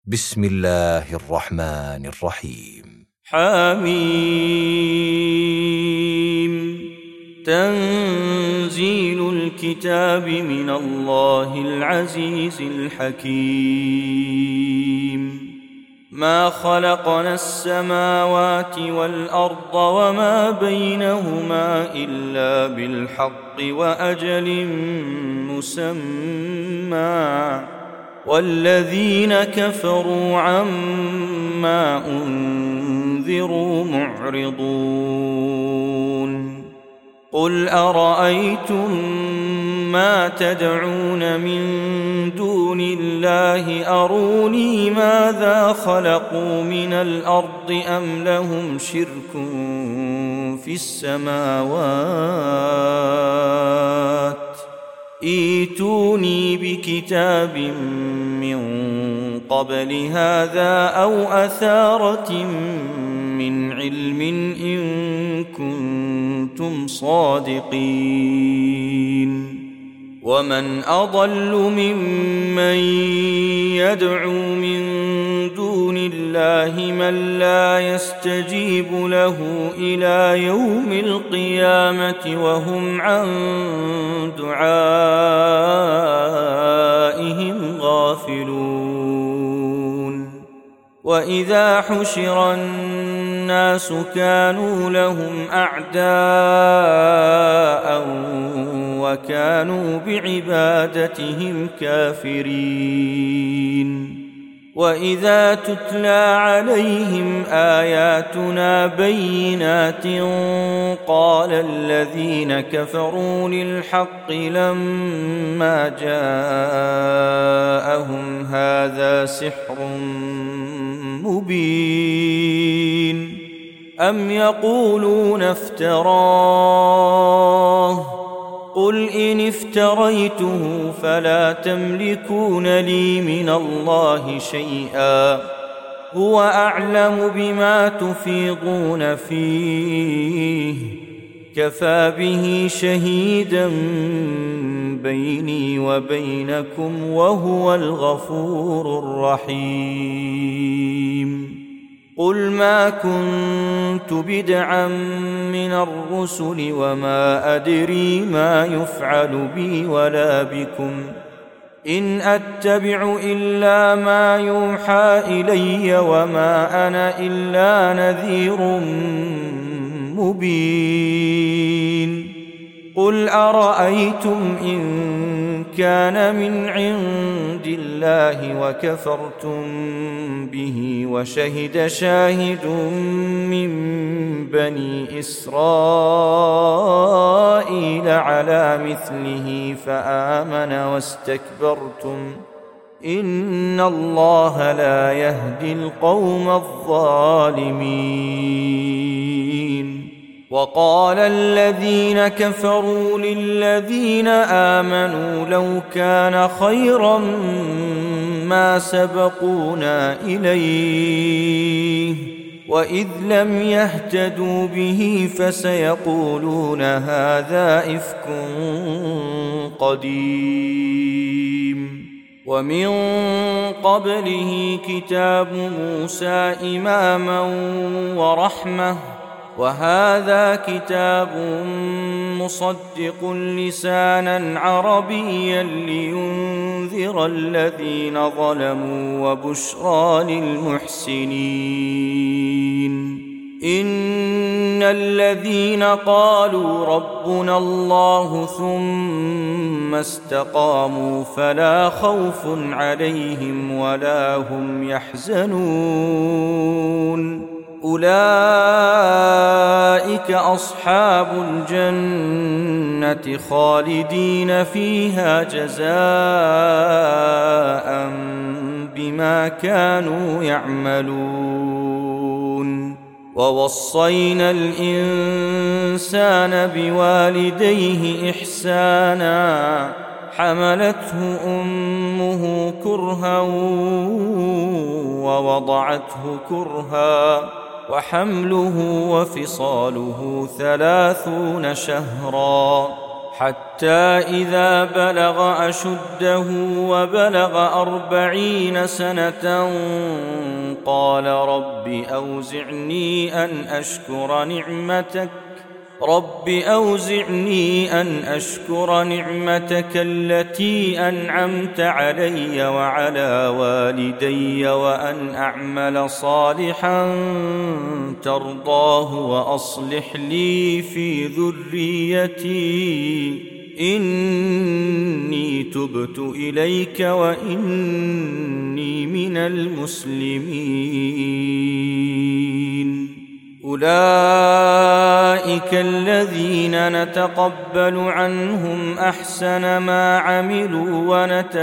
بسم الله الرحمن الرحيم. حميم. تنزيل الكتاب من الله العزيز الحكيم. ما خلقنا السماوات والأرض وما بينهما إلا بالحق وأجل مسمى، والذين كفروا عما أنذروا معرضون. قل أرأيتم ما تدعون من دون الله أروني ماذا خلقوا من الأرض أم لهم شرك في السماوات؟ ائتوني بكتاب من قبل هذا أو أثارة من علم إن كنتم صادقين. ومن أضل ممن يدعو من دون الله من لا يستجيب له إلى يوم القيامة وهم عن دعائهم غافلون. وإذا حشر الناس كانوا لهم أعداء وكانوا بعبادتهم كافرين. وإذا تتلى عليهم آياتنا بينات قال الذين كفروا للحق لما جاءهم هذا سحر مبين. أم يقولون افتراه؟ قل إن افتريته فلا تملكون لي من الله شيئا، هو أعلم بما تفيضون فيه، كفى به شهيدا بيني وبينكم وهو الغفور الرحيم. قل ما كنت بدعا من الرسل وما أدري ما يفعل بي ولا بكم، إن أتبع إلا ما يوحى إلي وما أنا إلا نذير مبين. قل أرأيتم إن كان من عند الله وكفرتم به وشهد شاهد من بني إسرائيل على مثله فآمن واستكبرتم إن الله لا يهدي القوم الظالمين. وقال الذين كفروا للذين آمنوا لو كان خيرا ما سبقونا إليه، وإذ لم يهتدوا به فسيقولون هذا إفك قديم. ومن قبله كتاب موسى إماما ورحمة، وهذا كتاب مصدق لسانا عربيا لينذر الذين ظلموا وبشرى للمحسنين. إن الذين قالوا ربنا الله ثم استقاموا فلا خوف عليهم ولا هم يحزنون. أولئك أصحاب الجنة خالدين فيها جزاء بما كانوا يعملون. ووصينا الإنسان بوالديه إحسانا، حملته أمه كرها ووضعته كرها، وحمله وفصاله 30 شهرا، حتى إذا بلغ أشده وبلغ 40 سنة قال رب أوزعني أن أشكر نعمتك التي أنعمت علي وعلى والدي وأن أعمل صالحا ترضاه وأصلح لي في ذريتي إني تبت إليك وإني من المسلمين. أولئك الذين نتقبل عنهم أحسن ما عملوا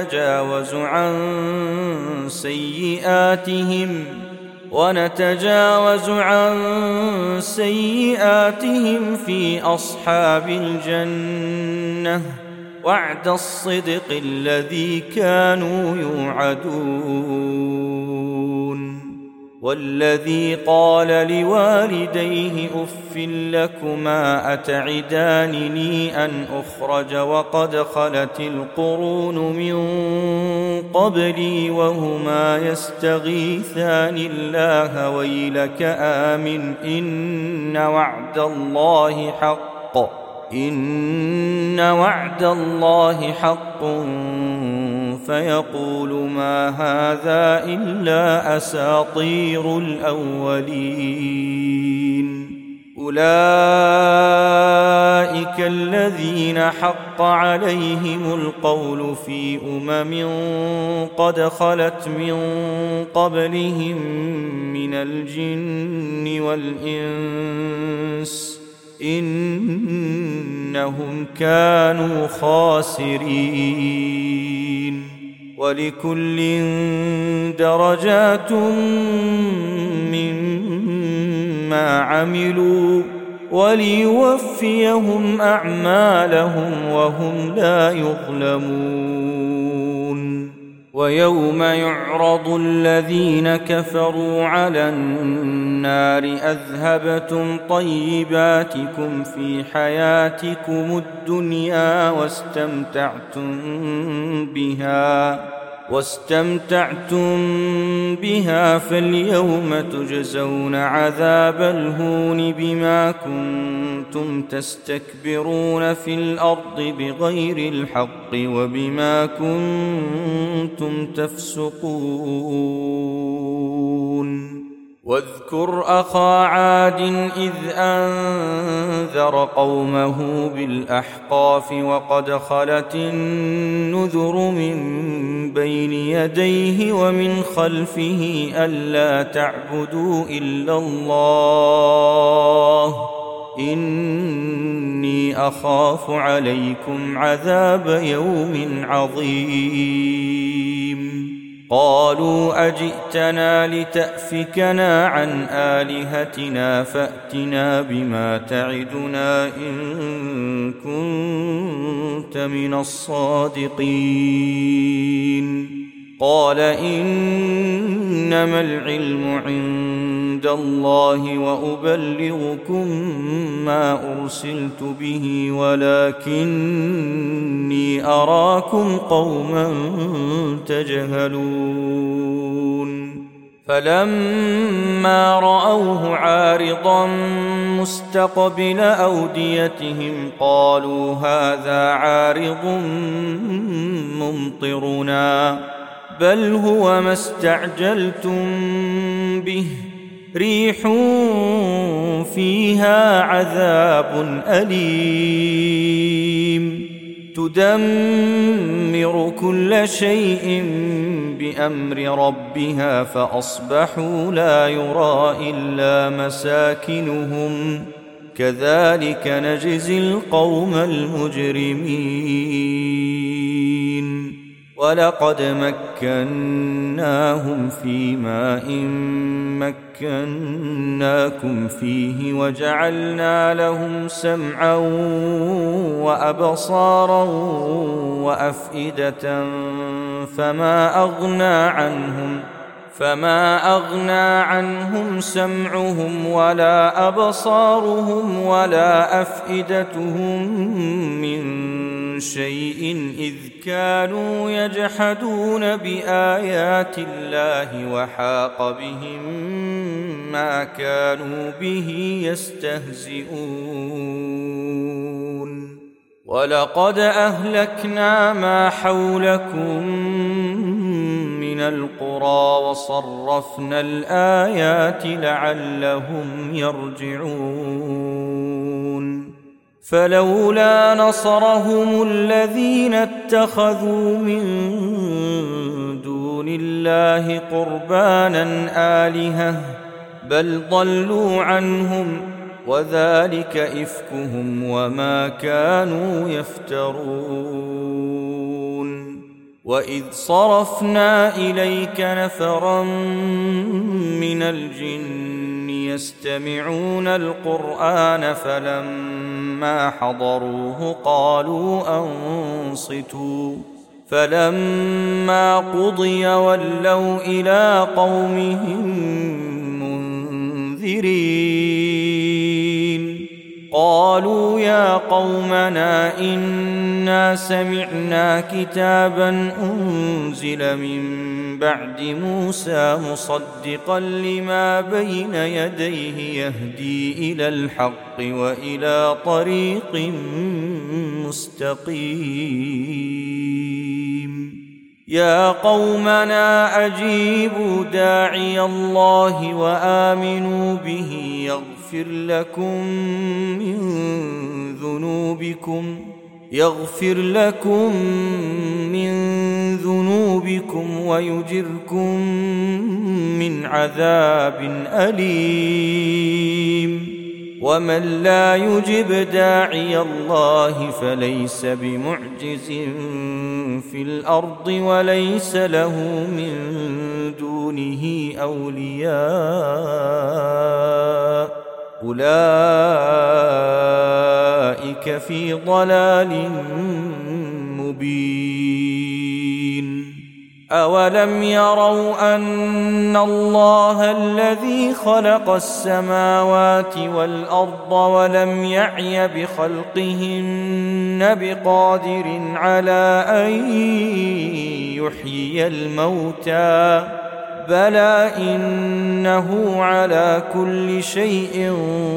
ونتجاوز عن سيئاتهم في أصحاب الجنة وعد الصدق الذي كانوا يوعدون. والذي قال لوالديه أف لكما أتعدانني أن أخرج وقد خلت القرون من قبلي وهما يستغيثان الله ويلك آمن إن وعد الله حق فيقول ما هذا إلا أساطير الأولين. أولئك الذين حق عليهم القول في قد خلت من قبلهم من الجن والإنس إنهم كانوا خاسرين. ولكل درجات مما عملوا وليوفيهم أعمالهم وهم لا يظلمون. ويوم يعرض الذين كفروا على النار أذهبتم طيباتكم في حياتكم الدنيا واستمتعتم بها فاليوم تجزون عذاب الهون بما كنتم تستكبرون في الأرض بغير الحق وبما كنتم تفسقون. واذكر أخا عاد إذ أنذر قومه بالأحقاف وقد خلت النذر من بين يديه ومن خلفه ألا تعبدوا إلا الله إني أخاف عليكم عذاب يوم عظيم. قالوا أجئتنا لتأفكنا عن آلهتنا فأتنا بما تعدنا إن كنت من الصادقين. قال إنما العلم عند الله وأبلغكم ما أرسلت به ولكني أراكم قوما تجهلون. فلما رأوه عارضا مستقبل أوديتهم قالوا هذا عارض ممطرنا بل هو ما استعجلتم به ريح فيها عذاب أليم تدمر كل شيء بأمر ربها فأصبحوا لا يرى إلا مساكنهم كذلك نجزي القوم المجرمين. ولقد مكناهم في ماء مكناكم فيه وجعلنا لهم سمعا وأبصارا فما أغنى عنهم سمعهم ولا أبصارهم ولا أفئدتهم من شيء إذ كانوا يجحدون بآيات الله وحاق بهم ما كانوا به يستهزئون ولقد أهلكنا ما حولكم من القرى وصرفنا الآيات لعلهم يرجعون فلولا نصرهم الذين اتخذوا من دون الله قربانا آلهة بل ضلوا عنهم وذلك إفكهم وما كانوا يفترون وإذ صرفنا إليك نفرا من الجن يستمعون القرآن فلما حضروه قالوا أنصتوا فلما قضي ولوا إلى قومهم منذرين قالوا يا قومنا إنا سمعنا كتابا أنزل من بعد موسى مصدقا لما بين يديه يهدي إلى الحق وإلى طريق مستقيم يا قومنا أجيبوا داعي الله وآمنوا به يغفر لكم من ذنوبكم ويجركم من عذاب أليم ومن لا يجب داعي الله فليس بمعجز في الأرض وليس له من دونه أولياء أولئك في ضلال مبين أولم يروا أن الله الذي خلق السماوات والأرض ولم يعي بخلقهن بقادر على أن يحيي الموتى بلى إنه على كل شيء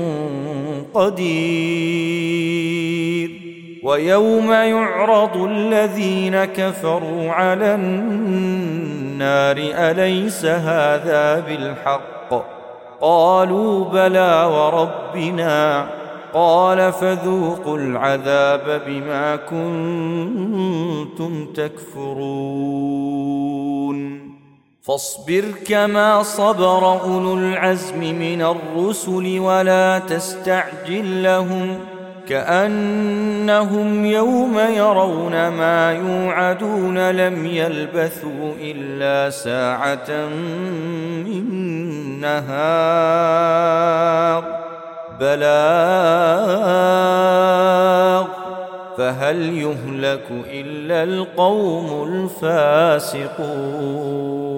قدير ويوم يعرض الذين كفروا على النار أليس هذا بالحق قالوا بلى وربنا قال فذوقوا العذاب بما كنتم تكفرون فاصبر كما صبر أولو العزم من الرسل ولا تستعجل لهم كأنهم يوم يرون ما يوعدون لم يلبثوا إلا ساعة من نهار بلاغ فهل يهلك إلا القوم الفاسقون